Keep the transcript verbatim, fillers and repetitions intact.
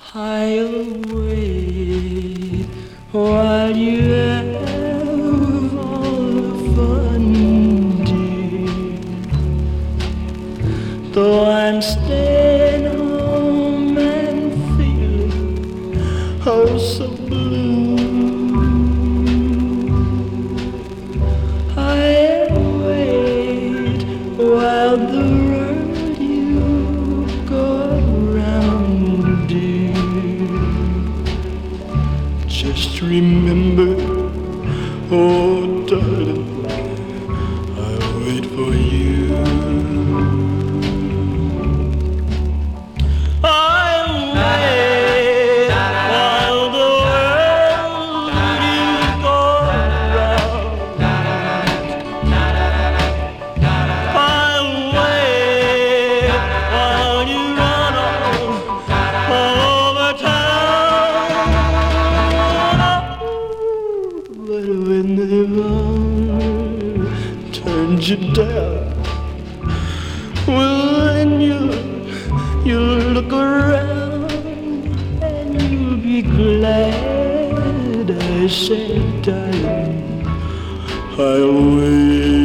I'll wait while you have all the fun, dear. Though I'm staying home and feeling oh so blue, I'll wait while the world you go around, dear. Just remember, oh darling, I'll wait for you. I'll wait while the world you go around. I'll wait while you run all over town. But when the world turns you down, well then you you'll look around and you'll be glad I said, darling, I'll wait.